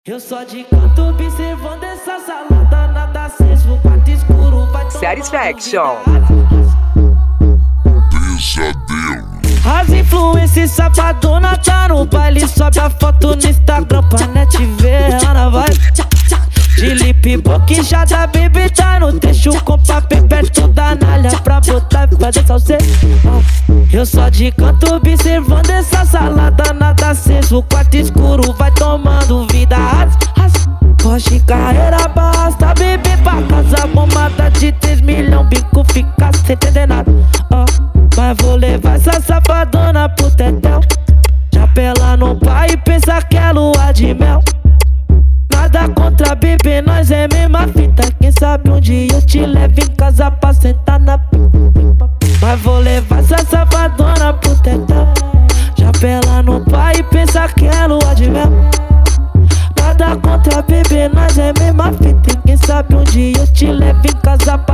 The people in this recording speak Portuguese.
Eu só de canto observando essa salada, nada aceso, quarto escuro, vai tomar Satisfaction. Pesadelo. As influências safadona tá no baile, sobe a foto no Instagram pra net ver, Ana vai. De lip boquejada, baby tá no trecho com papel perto da nalha pra botar e fazer salse. Eu só de canto observando essa salada, nada aceso, quarto escuro, vai tomando vida. Rocha carreira basta, bebê pra casa, bombada de 3 milhões, bico fica sem entender nada. Mas vou levar essa safadona pro tetel, chapela no pai e pensa que é lua de mel. Nada contra bebê, nós é mesma fita. Quem sabe um dia eu te levo em casa pra sentar na pipa. Mas vou levar essa safadona pro tetel, chapela no pai e pensa que é lua de mel. Nada contra bebê, nós é mesma fita. Quem sabe um dia eu te levo em casa pra